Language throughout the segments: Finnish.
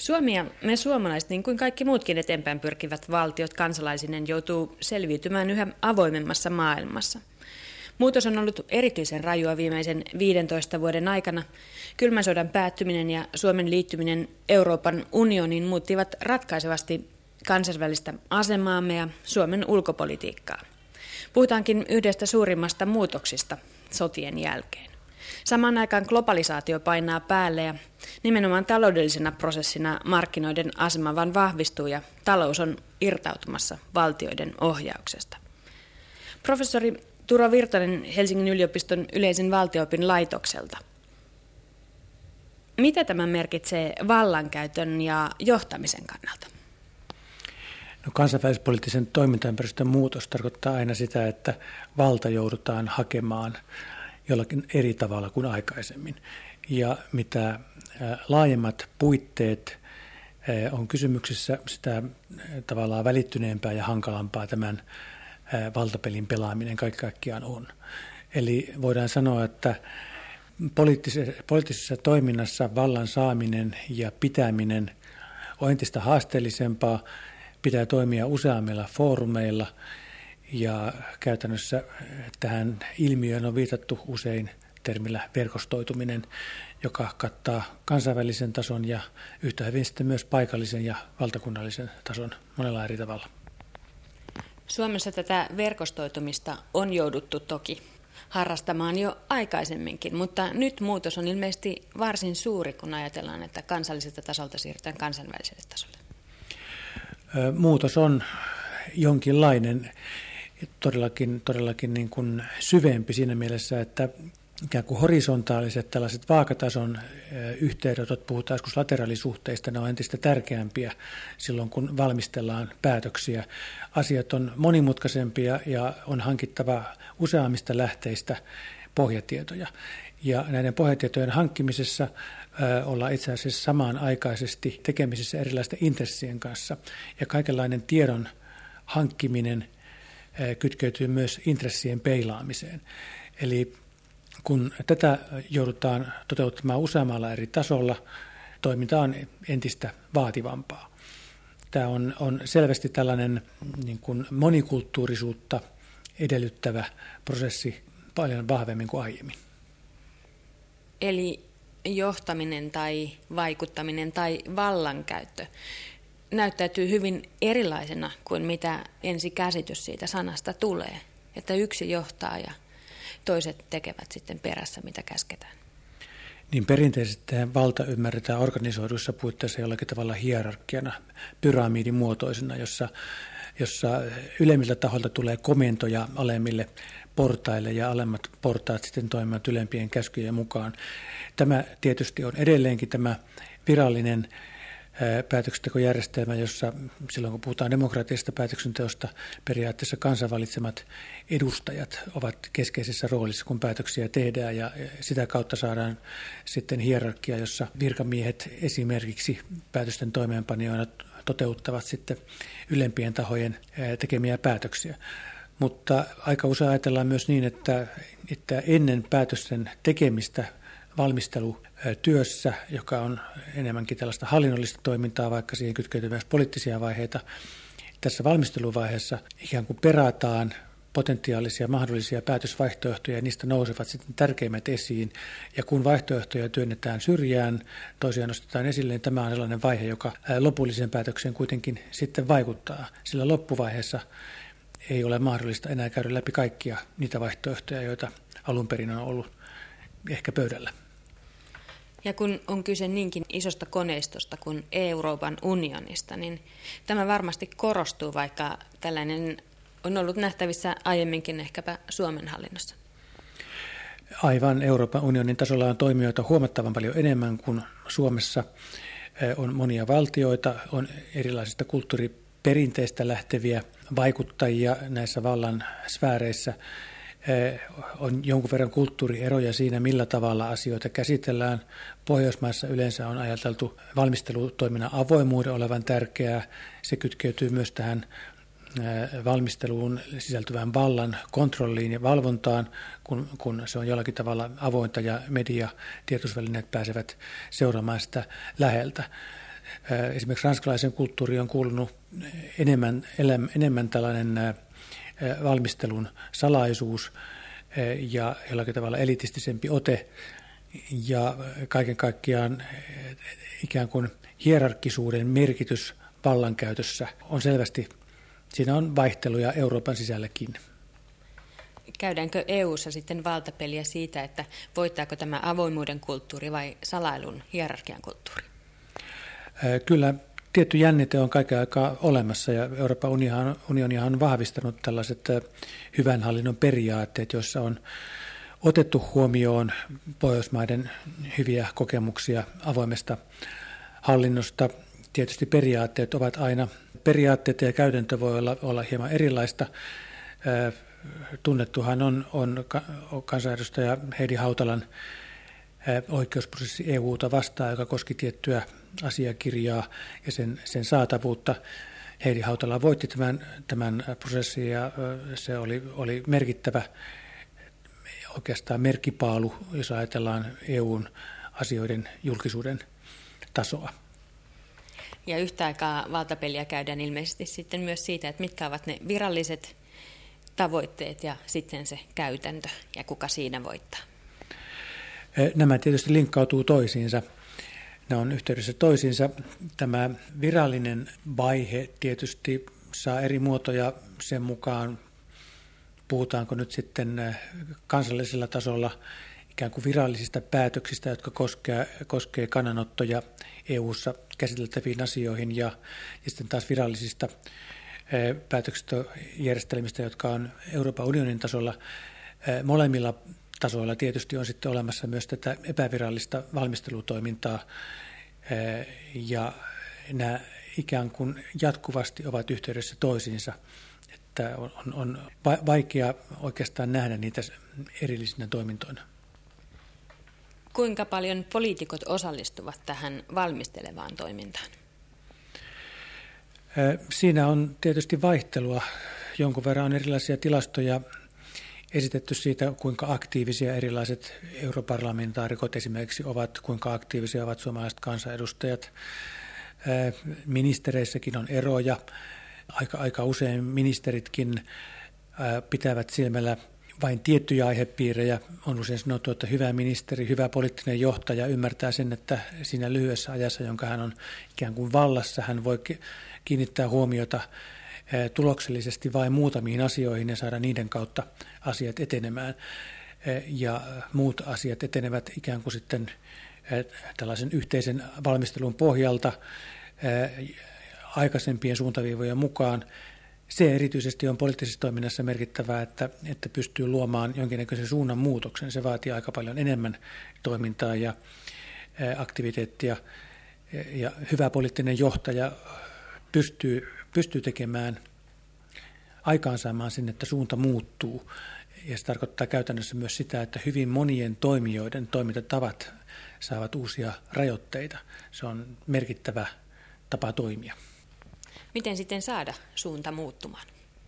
Suomi ja me suomalaiset, niin kuin kaikki muutkin eteenpäin pyrkivät valtiot kansalaisinen, joutuu selviytymään yhä avoimemmassa maailmassa. Muutos on ollut erityisen rajua viimeisen 15 vuoden aikana. Kylmän sodan päättyminen ja Suomen liittyminen Euroopan unioniin muuttivat ratkaisevasti kansainvälistä asemaamme ja Suomen ulkopolitiikkaa. Puhutaankin yhdestä suurimmasta muutoksista sotien jälkeen. Samaan aikaan globalisaatio painaa päälle ja nimenomaan taloudellisena prosessina markkinoiden asema vaan vahvistuu ja talous on irtautumassa valtioiden ohjauksesta. Professori Turo Virtanen Helsingin yliopiston yleisen valtio-opin laitokselta. Mitä tämä merkitsee vallankäytön ja johtamisen kannalta? No, kansainvälispoliittisen toimintaympäristön muutos tarkoittaa aina sitä, että valta joudutaan hakemaan jollakin eri tavalla kuin aikaisemmin. Ja mitä laajemmat puitteet on kysymyksessä, sitä tavallaan välittyneempää ja hankalampaa tämän valtapelin pelaaminen kaikkiaan on. Eli voidaan sanoa, että poliittisessa toiminnassa vallan saaminen ja pitäminen on entistä haasteellisempaa, pitää toimia useammilla foorumeilla ja käytännössä tähän ilmiöön on viitattu usein termillä verkostoituminen, joka kattaa kansainvälisen tason ja yhtä hyvin sitten myös paikallisen ja valtakunnallisen tason monella eri tavalla. Suomessa tätä verkostoitumista on jouduttu toki harrastamaan jo aikaisemminkin, mutta nyt muutos on ilmeisesti varsin suuri, kun ajatellaan, että kansalliselta tasolta siirrytään kansainväliselle tasolle. Muutos on jonkinlainen, todellakin niin kuin syvempi siinä mielessä, että ikään kuin horisontaaliset tällaiset vaakatason yhteydenotot, puhutaan joskus lateraalisuhteista, ne on entistä tärkeämpiä silloin, kun valmistellaan päätöksiä. Asiat on monimutkaisempia ja on hankittava useammista lähteistä pohjatietoja. Ja näiden pohjatietojen hankkimisessa ollaan itse asiassa samanaikaisesti tekemisissä erilaisten intressien kanssa. Ja kaikenlainen tiedon hankkiminen kytkeytyy myös intressien peilaamiseen. Eli kun tätä joudutaan toteuttamaan useammalla eri tasolla, toiminta on entistä vaativampaa. Tämä on selvästi tällainen niin kuin monikulttuurisuutta edellyttävä prosessi paljon vahvemmin kuin aiemmin. Eli johtaminen tai vaikuttaminen tai vallankäyttö näyttäytyy hyvin erilaisena kuin mitä ensi käsitys siitä sanasta tulee, että yksi johtaa ja toiset tekevät sitten perässä, mitä käsketään. Niin perinteisesti valta ymmärretään organisoiduissa puitteissa jollakin tavalla hierarkiana, pyramidin muotoisena, jossa ylemmiltä taholta tulee komentoja alemmille portaille ja alemmat portaat sitten toimivat ylempien käskyjen mukaan. Tämä tietysti on edelleenkin tämä virallinen päätöksentekojärjestelmä, jossa silloin kun puhutaan demokraattisesta päätöksenteosta, periaatteessa kansanvalitsemat edustajat ovat keskeisessä roolissa, kun päätöksiä tehdään ja sitä kautta saadaan sitten hierarkia, jossa virkamiehet esimerkiksi päätösten toimeenpanijoina toteuttavat sitten ylempien tahojen tekemiä päätöksiä. Mutta aika usein ajatellaan myös niin, että ennen päätösten tekemistä valmistelutyössä, joka on enemmänkin tällaista hallinnollista toimintaa, vaikka siihen kytkeytyy myös poliittisia vaiheita, tässä valmisteluvaiheessa ikään kuin perataan potentiaalisia mahdollisia päätösvaihtoehtoja ja niistä nousevat sitten tärkeimmät esiin. Ja kun vaihtoehtoja työnnetään syrjään, toisiaan nostetaan esille, niin tämä on sellainen vaihe, joka lopulliseen päätökseen kuitenkin sitten vaikuttaa. Sillä loppuvaiheessa ei ole mahdollista enää käydä läpi kaikkia niitä vaihtoehtoja, joita alun perin on ollut ehkä pöydällä. Ja kun on kyse niinkin isosta koneistosta kuin Euroopan unionista, niin tämä varmasti korostuu, vaikka tällainen on ollut nähtävissä aiemminkin ehkäpä Suomen hallinnossa. Aivan, Euroopan unionin tasolla on toimijoita huomattavan paljon enemmän kuin Suomessa. On monia valtioita, on erilaisista kulttuuriperinteistä lähteviä vaikuttajia näissä vallan sfääreissä. On jonkun verran kulttuurieroja siinä, millä tavalla asioita käsitellään. Pohjoismaissa yleensä on ajateltu valmistelutoiminnan avoimuuden olevan tärkeää. Se kytkeytyy myös tähän valmisteluun sisältyvän vallan kontrolliin ja valvontaan, kun se on jollakin tavalla avointa ja media, tiedotusvälineet pääsevät seuraamaan sitä läheltä. Esimerkiksi ranskalaisen kulttuuriin on kuulunut enemmän tällainen valmistelun salaisuus ja jollakin tavalla elitistisempi ote ja kaiken kaikkiaan ikään kuin hierarkkisuuden merkitys vallankäytössä on selvästi, siinä on vaihteluja Euroopan sisälläkin. Käydäänkö EU:ssa sitten valtapeliä siitä, että voittaako tämä avoimuuden kulttuuri vai salailun hierarkian kulttuuri? Kyllä tietty jännite on kaiken aikaa olemassa ja Euroopan unionihan on vahvistanut tällaiset hyvän hallinnon periaatteet, joissa on otettu huomioon Pohjoismaiden hyviä kokemuksia avoimesta hallinnosta. Tietysti periaatteet ovat aina periaatteita ja käytäntö voi olla hieman erilaista. Tunnettuhan on kansanedustaja Heidi Hautalan oikeusprosessi EU:ta vastaan, joka koski tiettyä asiakirjaa ja sen saatavuutta. Heidi Hautala voitti tämän prosessin ja se oli merkittävä oikeastaan merkkipaalu, jos ajatellaan EUn asioiden julkisuuden tasoa. Ja yhtä aikaa valtapeliä käydään ilmeisesti sitten myös siitä, että mitkä ovat ne viralliset tavoitteet ja sitten se käytäntö ja kuka siinä voittaa. Nämä tietysti linkkautuu toisiinsa. Ne on yhteydessä toisiinsa. Tämä virallinen vaihe tietysti saa eri muotoja sen mukaan, puhutaanko nyt sitten kansallisella tasolla ikään kuin virallisista päätöksistä, jotka koskee kannanottoja EU:ssa käsiteltäviin asioihin ja sitten taas virallisista päätöksentöjärjestelmistä, jotka on Euroopan unionin tasolla. Molemmilla tasoilla tietysti on sitten olemassa myös tätä epävirallista valmistelutoimintaa ja nämä ikään kuin jatkuvasti ovat yhteydessä toisiinsa, että on vaikea oikeastaan nähdä niitä erillisinä toimintoina. Kuinka paljon poliitikot osallistuvat tähän valmistelevaan toimintaan? Siinä on tietysti vaihtelua. Jonkun verran on erilaisia tilastoja esitetty siitä, kuinka aktiivisia erilaiset europarlamentaarikot esimerkiksi ovat, kuinka aktiivisia ovat suomalaiset kansanedustajat. Ministereissäkin on eroja. Aika usein ministeritkin pitävät silmällä vain tiettyjä aihepiirejä. On usein sanottu, että hyvä ministeri, hyvä poliittinen johtaja ymmärtää sen, että siinä lyhyessä ajassa, jonka hän on ikään kuin vallassa, hän voi kiinnittää huomiota tuloksellisesti vain muutamiin asioihin ja saada niiden kautta asiat etenemään. Ja muut asiat etenevät ikään kuin sitten tällaisen yhteisen valmistelun pohjalta aikaisempien suuntaviivojen mukaan. Se erityisesti on poliittisessa toiminnassa merkittävää, että pystyy luomaan jonkinnäköisen suunnan muutoksen. Se vaatii aika paljon enemmän toimintaa ja aktiviteettia. Ja hyvä poliittinen johtaja pystyy tekemään, aikaansaamaan sen, että suunta muuttuu. Ja se tarkoittaa käytännössä myös sitä, että hyvin monien toimijoiden toimintatavat saavat uusia rajoitteita. Se on merkittävä tapa toimia. Miten sitten saada suunta muuttumaan?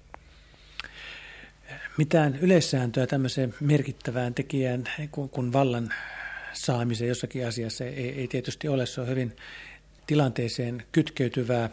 Mitään yleissääntöä tämmöiseen merkittävään tekijään kuin vallan saamiseen jossakin asiassa ei tietysti ole. Se on hyvin tilanteeseen kytkeytyvää.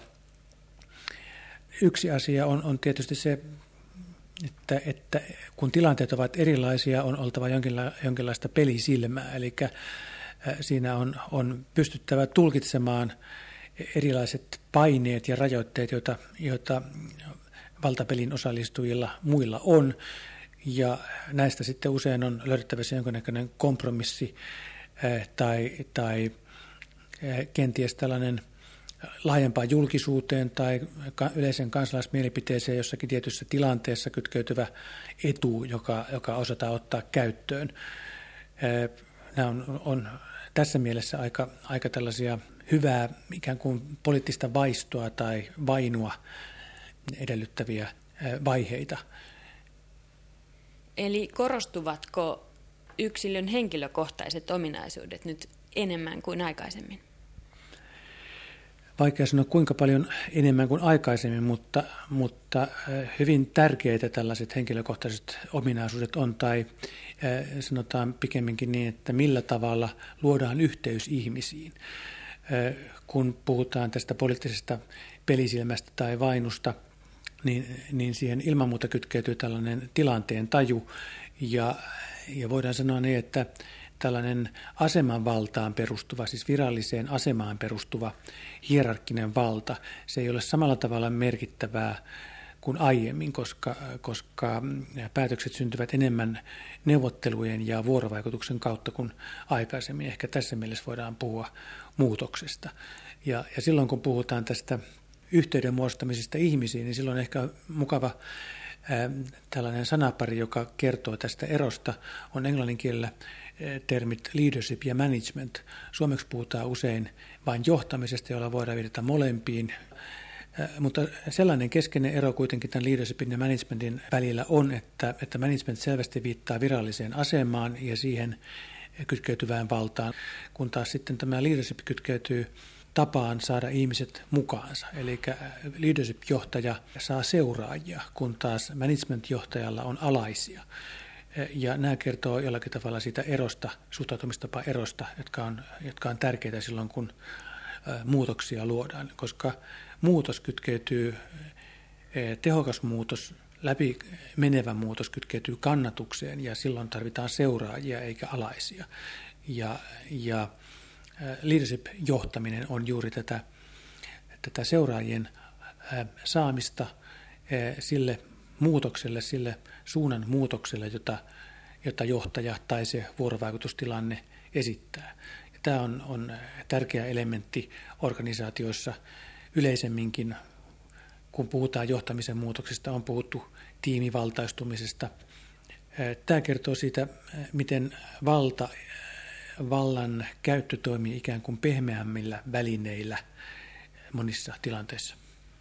Yksi asia on tietysti se, että kun tilanteet ovat erilaisia, on oltava jonkinlaista pelisilmää. Eli siinä on pystyttävä tulkitsemaan erilaiset paineet ja rajoitteet, joita valtapelin osallistujilla muilla on. Ja näistä sitten usein on löydettävissä jonkinnäköinen kompromissi tai kenties tällainen laajempaan julkisuuteen tai yleisen kansalaismielipiteeseen jossakin tietyssä tilanteessa kytkeytyvä etu, joka osataan ottaa käyttöön. Nämä on tässä mielessä aika tällaisia hyvää ikään kuin poliittista vaistoa tai vainua edellyttäviä vaiheita. Eli korostuvatko yksilön henkilökohtaiset ominaisuudet nyt enemmän kuin aikaisemmin? Vaikea sanoa kuinka paljon enemmän kuin aikaisemmin, mutta hyvin tärkeitä tällaiset henkilökohtaiset ominaisuudet on, tai sanotaan pikemminkin niin, että millä tavalla luodaan yhteys ihmisiin. kun puhutaan tästä poliittisesta pelisilmästä tai vainusta, niin siihen ilman muuta kytkeytyy tällainen tilanteen taju ja voidaan sanoa niin, että tällainen aseman valtaan perustuva, siis viralliseen asemaan perustuva hierarkkinen valta, se ei ole samalla tavalla merkittävää kuin aiemmin, koska päätökset syntyvät enemmän neuvottelujen ja vuorovaikutuksen kautta kuin aikaisemmin. Ehkä tässä mielessä voidaan puhua muutoksesta. Ja silloin kun puhutaan tästä yhteyden muodostamisesta ihmisiin, niin silloin ehkä mukava tällainen sanapari, joka kertoo tästä erosta, on englannin kielellä termit leadership ja management. Suomeksi puhutaan usein vain johtamisesta, jolla voidaan viitata molempiin. Mutta sellainen keskeinen ero kuitenkin tämän leadershipin ja managementin välillä on, että management selvästi viittaa viralliseen asemaan ja siihen kytkeytyvään valtaan, kun taas sitten tämä leadership kytkeytyy tapaan saada ihmiset mukaansa. Eli leadership-johtaja saa seuraajia, kun taas management-johtajalla on alaisia. Ja nämä kertoo jollakin tavalla siitä erosta, suhtautumistapa erosta, jotka on tärkeitä silloin, kun muutoksia luodaan, koska muutos kytkeytyy, tehokas muutos, läpi menevä muutos kytkeytyy kannatukseen ja silloin tarvitaan seuraajia eikä alaisia. Ja leadership-johtaminen on juuri tätä seuraajien saamista sille muutokselle, sille suunnan muutokselle, jota johtaja tai se vuorovaikutustilanne esittää. Ja tämä on tärkeä elementti organisaatioissa yleisemminkin. Kun puhutaan johtamisen muutoksista, on puhuttu tiimivaltaistumisesta. Tämä kertoo siitä, miten vallan käyttö toimii ikään kuin pehmeämmillä välineillä monissa tilanteissa.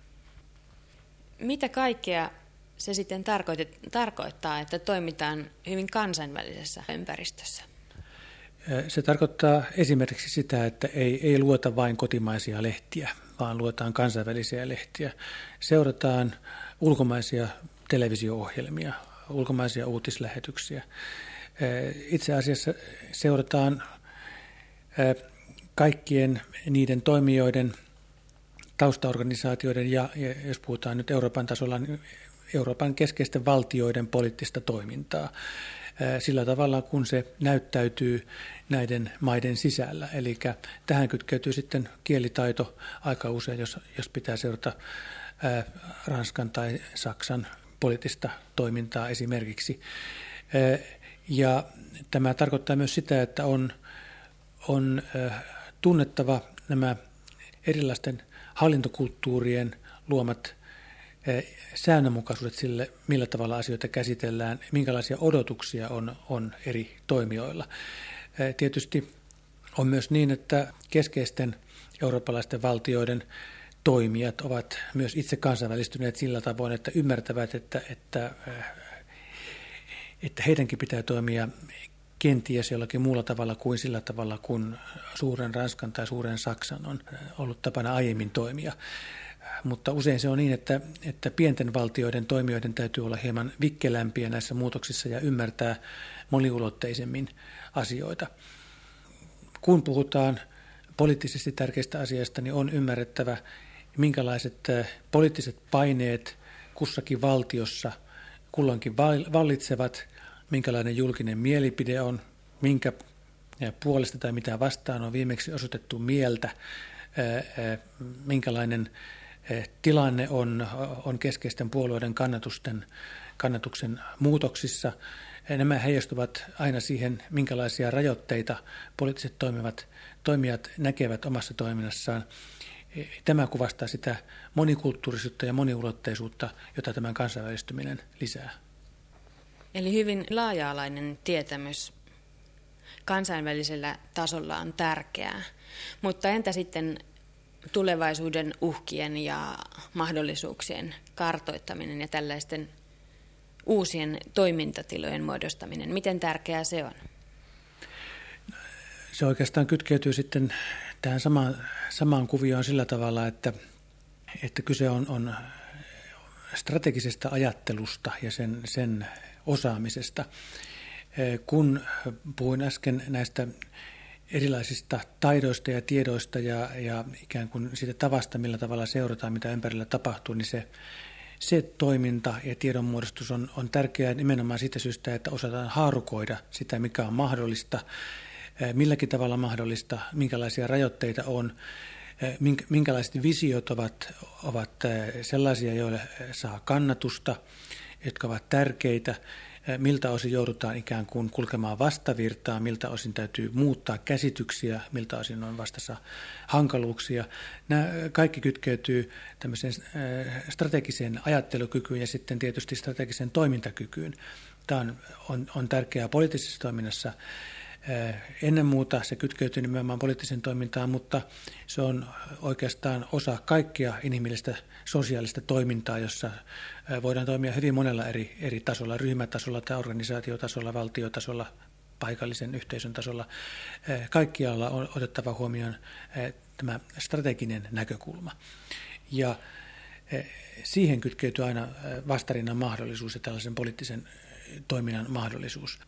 Mitä kaikkea se sitten tarkoittaa, että toimitaan hyvin kansainvälisessä ympäristössä? Se tarkoittaa esimerkiksi sitä, että ei lueta vain kotimaisia lehtiä, vaan luetaan kansainvälisiä lehtiä. Seurataan ulkomaisia televisio-ohjelmia, ulkomaisia uutislähetyksiä. Itse asiassa seurataan kaikkien niiden toimijoiden, taustaorganisaatioiden ja jos puhutaan nyt Euroopan tasolla, niin Euroopan keskeisten valtioiden poliittista toimintaa sillä tavalla, kun se näyttäytyy näiden maiden sisällä. Eli tähän kytkeytyy sitten kielitaito aika usein, jos pitää seurata Ranskan tai Saksan poliittista toimintaa esimerkiksi. Ja tämä tarkoittaa myös sitä, että on tunnettava nämä erilaisten hallintokulttuurien luomat säännönmukaisuudet sille, millä tavalla asioita käsitellään, minkälaisia odotuksia on eri toimijoilla. Tietysti on myös niin, että keskeisten eurooppalaisten valtioiden toimijat ovat myös itse kansainvälistyneet sillä tavoin, että ymmärtävät, että heidänkin pitää toimia kenties jollakin muulla tavalla kuin sillä tavalla, kun suuren Ranskan tai suuren Saksan on ollut tapana aiemmin toimia. Mutta usein se on niin, että pienten valtioiden toimijoiden täytyy olla hieman vikkelämpiä näissä muutoksissa ja ymmärtää moniulotteisemmin asioita. Kun puhutaan poliittisesti tärkeistä asioista, niin on ymmärrettävä, minkälaiset poliittiset paineet kussakin valtiossa kulloinkin vallitsevat, minkälainen julkinen mielipide on, minkä puolesta tai mitä vastaan on viimeksi osoitettu mieltä, minkälainen tilanne on keskeisten puolueiden kannatuksen muutoksissa. Nämä heijastuvat aina siihen, minkälaisia rajoitteita poliittiset toimijat näkevät omassa toiminnassaan. Tämä kuvastaa sitä monikulttuurisuutta ja moniulotteisuutta, jota tämän kansainvälistyminen lisää. Eli hyvin laaja-alainen tietämys kansainvälisellä tasolla on tärkeää. Mutta entä sitten tulevaisuuden uhkien ja mahdollisuuksien kartoittaminen ja tällaisten uusien toimintatilojen muodostaminen? Miten tärkeää se on? Se oikeastaan kytkeytyy sitten tähän samaan kuvioon sillä tavalla, että kyse on strategisesta ajattelusta ja sen osaamisesta. Kun puhuin äsken näistä erilaisista taidoista ja tiedoista ja ikään kuin siitä tavasta, millä tavalla seurataan, mitä ympärillä tapahtuu, niin se toiminta ja tiedonmuodostus on tärkeää nimenomaan siitä syystä, että osataan haarukoida sitä, mikä on mahdollista, milläkin tavalla mahdollista, minkälaisia rajoitteita on, minkälaiset visiot ovat sellaisia, joille saa kannatusta, jotka ovat tärkeitä, miltä osin joudutaan ikään kuin kulkemaan vastavirtaa, miltä osin täytyy muuttaa käsityksiä, miltä osin on vastassa hankaluuksia. Nämä kaikki kytkeytyy tämmöiseen strategiseen ajattelukykyyn ja sitten tietysti strategiseen toimintakykyyn. Tämä on tärkeää poliittisessa toiminnassa. Ennen muuta se kytkeytyy nimenomaan poliittiseen toimintaan, mutta se on oikeastaan osa kaikkea inhimillistä sosiaalista toimintaa, jossa voidaan toimia hyvin monella eri tasolla, ryhmätasolla tai organisaatiotasolla, valtiotasolla, paikallisen yhteisön tasolla. Kaikkialla on otettava huomioon tämä strateginen näkökulma. Ja siihen kytkeytyy aina vastarinnan mahdollisuus ja tällaisen poliittisen toiminnan mahdollisuus.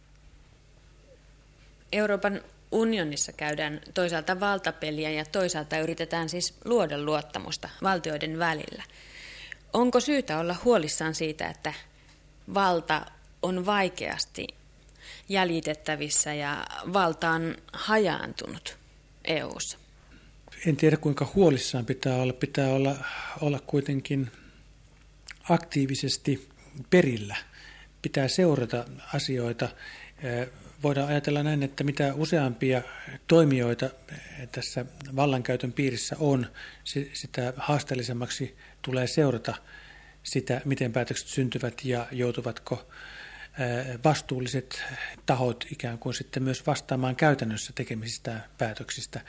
Euroopan unionissa käydään toisaalta valtapeliä ja toisaalta yritetään siis luoda luottamusta valtioiden välillä. Onko syytä olla huolissaan siitä, että valta on vaikeasti jäljitettävissä ja valta on hajaantunut EU:ssa? En tiedä, kuinka huolissaan pitää olla. Pitää olla kuitenkin aktiivisesti perillä. Pitää seurata asioita. Voidaan ajatella näin, että mitä useampia toimijoita tässä vallankäytön piirissä on, sitä haasteellisemmaksi tulee seurata sitä, miten päätökset syntyvät ja joutuvatko vastuulliset tahot ikään kuin sitten myös vastaamaan käytännössä tekemisistä päätöksistä.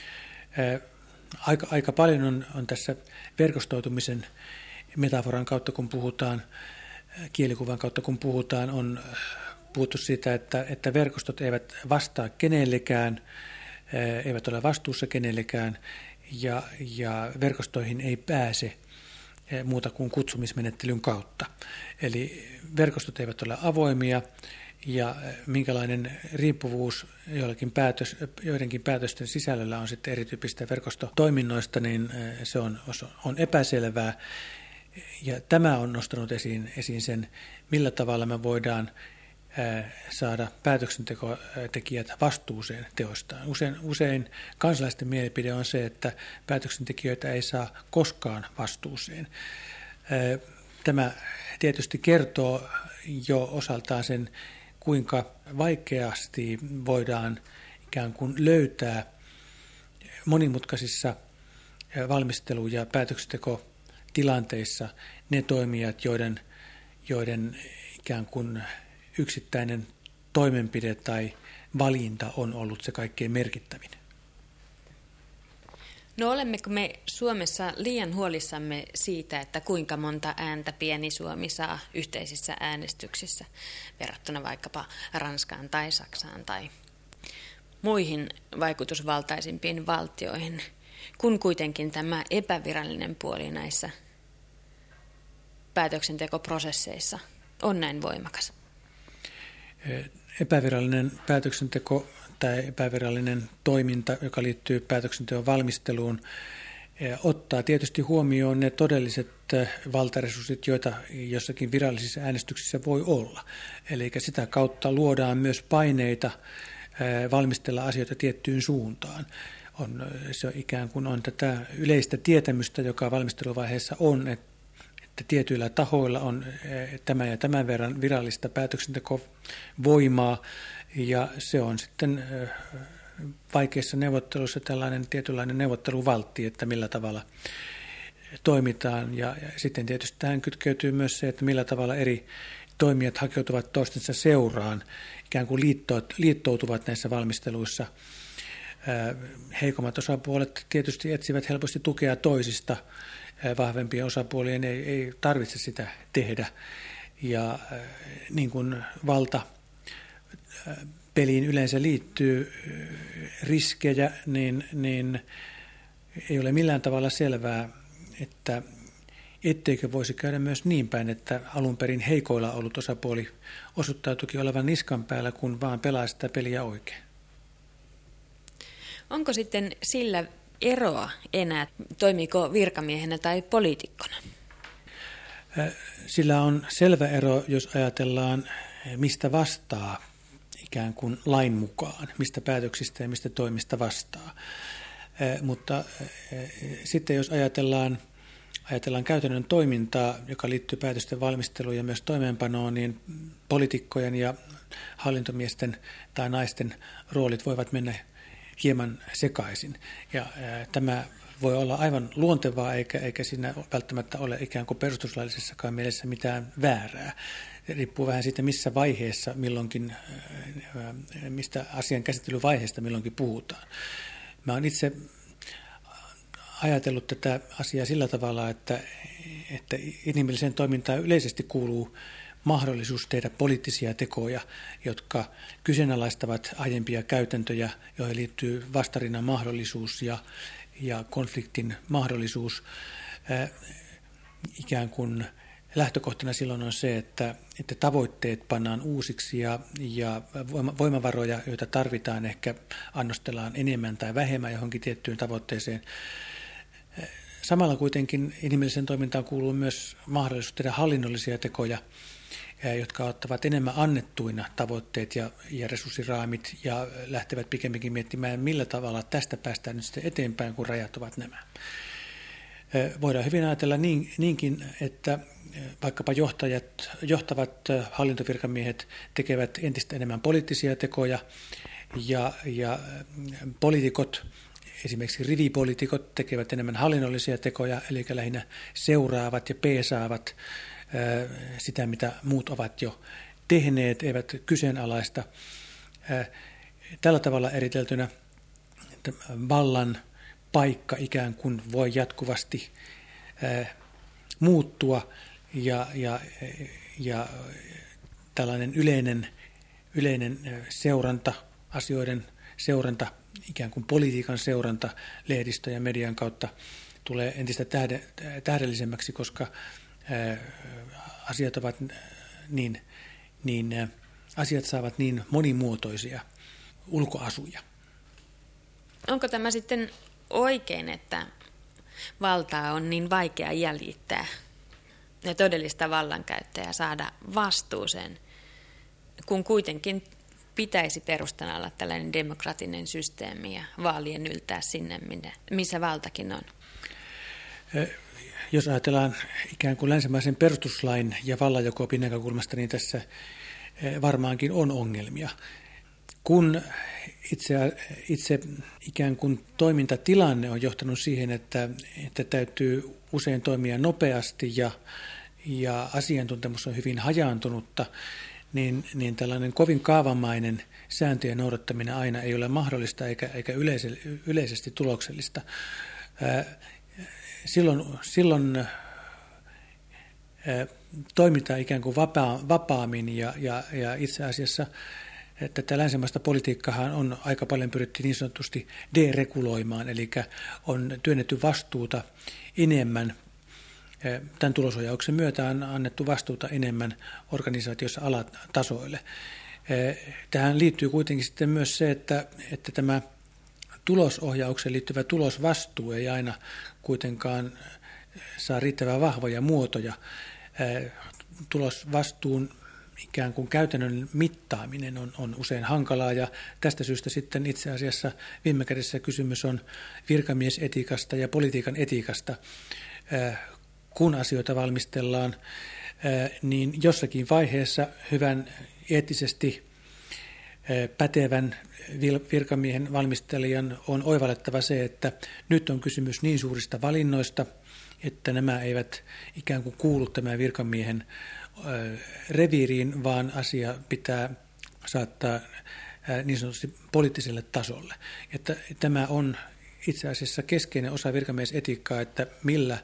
Aika paljon on tässä verkostoitumisen metaforan kautta, kun puhutaan, kielikuvan kautta kun puhutaan, on puhuttu siitä, että verkostot eivät vastaa kenellekään, eivät ole vastuussa kenellekään ja verkostoihin ei pääse muuta kuin kutsumismenettelyn kautta. Eli verkostot eivät ole avoimia ja minkälainen riippuvuus joidenkin päätösten sisällöllä on sitten erityyppistä verkostotoiminnoista, niin se on epäselvää. Ja tämä on nostanut esiin sen, millä tavalla me voidaan saada päätöksentekijät vastuuseen teoistaan. Usein kansalaisten mielipide on se, että päätöksentekijöitä ei saa koskaan vastuuseen. Tämä tietysti kertoo jo osaltaan sen, kuinka vaikeasti voidaan ikään kuin löytää monimutkaisissa valmistelu- ja päätöksentekotilanteissa ne toimijat, joiden ikään kuin yksittäinen toimenpide tai valinta on ollut se kaikkein merkittävin. No olemmeko me Suomessa liian huolissamme siitä, että kuinka monta ääntä pieni Suomi saa yhteisissä äänestyksissä verrattuna vaikkapa Ranskaan tai Saksaan tai muihin vaikutusvaltaisimpiin valtioihin, kun kuitenkin tämä epävirallinen puoli näissä päätöksentekoprosesseissa on näin voimakas? Epävirallinen päätöksenteko tai epävirallinen toiminta, joka liittyy päätöksenteon valmisteluun, ottaa tietysti huomioon ne todelliset valtaresurssit, joita jossakin virallisissa äänestyksissä voi olla. Eli sitä kautta luodaan myös paineita valmistella asioita tiettyyn suuntaan. Se ikään kuin on tätä yleistä tietämystä, joka valmisteluvaiheessa on, että tietyillä tahoilla on tämän ja tämän verran virallista päätöksentekovoimaa, ja se on sitten vaikeissa neuvotteluissa tällainen tietynlainen neuvotteluvaltti, että millä tavalla toimitaan. Ja sitten tietysti tähän kytkeytyy myös se, että millä tavalla eri toimijat hakeutuvat toistensa seuraan, ikään kuin liittoutuvat näissä valmisteluissa. Heikommat osapuolet tietysti etsivät helposti tukea toisista. Vahvempien osapuolien ei tarvitse sitä tehdä. Ja niin kuin valtapeliin yleensä liittyy riskejä, niin ei ole millään tavalla selvää, että etteikö voisi käydä myös niin päin, että alun perin heikoilla ollut osapuoli osoittautuikin olevan niskan päällä, kun vaan pelaa sitä peliä oikein. Onko sitten sillä eroa enää, toimiiko virkamiehenä tai poliitikkona? Sillä on selvä ero, jos ajatellaan, mistä vastaa ikään kuin lain mukaan, mistä päätöksistä ja mistä toimista vastaa. Mutta sitten jos ajatellaan käytännön toimintaa, joka liittyy päätösten valmisteluun ja myös toimeenpanoon, niin poliitikkojen ja hallintomiesten tai naisten roolit voivat mennä hieman sekaisin. Ja tämä voi olla aivan luontevaa, eikä siinä välttämättä ole ikään kuin perustuslaillisessakaan mielessä mitään väärää. Riippuu vähän siitä, missä vaiheessa milloinkin, mistä asian käsittelyvaiheesta milloinkin puhutaan. Mä olen itse ajatellut tätä asiaa sillä tavalla, että inhimilliseen toimintaan yleisesti kuuluu mahdollisuus tehdä poliittisia tekoja, jotka kyseenalaistavat aiempia käytäntöjä, joihin liittyy vastarinnan mahdollisuus ja konfliktin mahdollisuus. Ikään kuin lähtökohtana silloin on se, että tavoitteet pannaan uusiksi ja voimavaroja, joita tarvitaan, ehkä annostellaan enemmän tai vähemmän johonkin tiettyyn tavoitteeseen. Samalla kuitenkin inhimilliseen toimintaan kuuluu myös mahdollisuus tehdä hallinnollisia tekoja, jotka ottavat enemmän annettuina tavoitteet ja resurssiraamit ja lähtevät pikemminkin miettimään, millä tavalla tästä päästään nyt sitten eteenpäin, kun rajat ovat nämä. Voidaan hyvin ajatella niinkin, että vaikkapa johtavat hallintovirkamiehet tekevät entistä enemmän poliittisia tekoja ja poliitikot, esimerkiksi rivipoliitikot, tekevät enemmän hallinnollisia tekoja, eli lähinnä seuraavat ja peesaavat sitä, mitä muut ovat jo tehneet, eivät kyseenalaista. Tällä tavalla eriteltynä vallan paikka ikään kuin voi jatkuvasti muuttua ja tällainen yleinen seuranta, asioiden seuranta, ikään kuin politiikan seuranta lehdistön ja median kautta tulee entistä tähdellisemmäksi, koska asiat saavat niin monimuotoisia ulkoasuja. Onko tämä sitten oikein, että valtaa on niin vaikea jäljittää ja todellista vallankäyttäjää saada vastuuseen, kun kuitenkin pitäisi perustana olla tällainen demokraattinen systeemi ja vaalien yltää sinne, missä valtakin on? Jos ajatellaan ikään kuin länsimaisen perustuslain ja vallanjako-opin näkökulmasta, niin tässä varmaankin on ongelmia. Kun itse ikään kuin toimintatilanne on johtanut siihen, että täytyy usein toimia nopeasti ja asiantuntemus on hyvin hajaantunutta, niin tällainen kovin kaavamainen sääntöjen noudattaminen aina ei ole mahdollista eikä yleisesti tuloksellista. Silloin toimitaan ikään kuin vapaammin ja itse asiassa tätä länsimaista politiikkaa on aika paljon pyritty niin sanotusti dereguloimaan, eli on työnnetty vastuuta enemmän. Tämän tulosohjauksen myötä on annettu vastuuta enemmän organisaatiossa alatasoille. Tähän liittyy kuitenkin sitten myös se, että tämä tulosohjaukseen liittyvä tulosvastuu ei aina kuitenkaan saa riittävän vahvoja muotoja. Tulosvastuun ikään kuin käytännön mittaaminen on usein hankalaa ja tästä syystä sitten itse asiassa viime kädessä kysymys on virkamiesetiikasta ja politiikan etiikasta. Kun asioita valmistellaan, niin jossakin vaiheessa hyvän eettisesti pätevän virkamiehen valmistelijan on oivallettava se, että nyt on kysymys niin suurista valinnoista, että nämä eivät ikään kuin kuulu tämän virkamiehen reviiriin, vaan asia pitää saattaa niin sanotusti poliittiselle tasolle. Että tämä on itse asiassa keskeinen osa virkamiesetiikkaa, että millä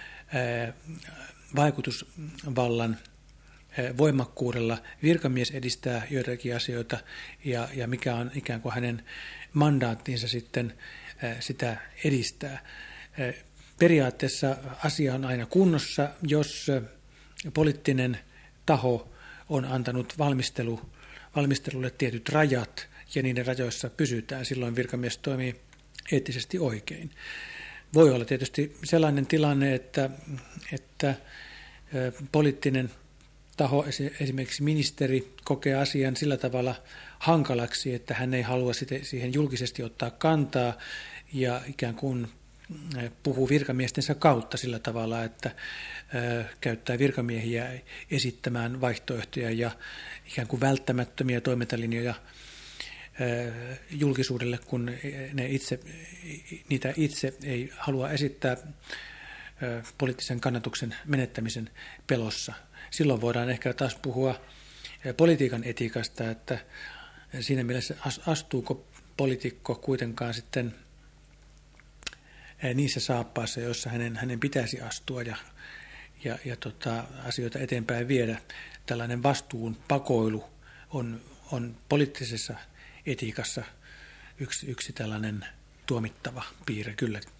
vaikutusvallan voimakkuudella virkamies edistää joitakin asioita ja mikä on ikään kuin hänen mandaattinsa sitten sitä edistää. Periaatteessa asia on aina kunnossa, jos poliittinen taho on antanut valmistelulle tietyt rajat ja niiden rajoissa pysytään. Silloin virkamies toimii eettisesti oikein. Voi olla tietysti sellainen tilanne, että poliittinen taho, esimerkiksi ministeri, kokee asian sillä tavalla hankalaksi, että hän ei halua siihen julkisesti ottaa kantaa ja ikään kuin puhuu virkamiestensä kautta sillä tavalla, että käyttää virkamiehiä esittämään vaihtoehtoja ja ikään kuin välttämättömiä toimintalinjoja julkisuudelle, kun niitä itse ei halua esittää poliittisen kannatuksen menettämisen pelossa. Silloin voidaan ehkä taas puhua politiikan etiikasta, että siinä mielessä astuuko poliitikko kuitenkaan sitten niissä saappaissa, joissa hänen pitäisi astua ja asioita eteenpäin viedä. Tällainen vastuun pakoilu on poliittisessa etiikassa yksi tällainen tuomittava piirre kyllä.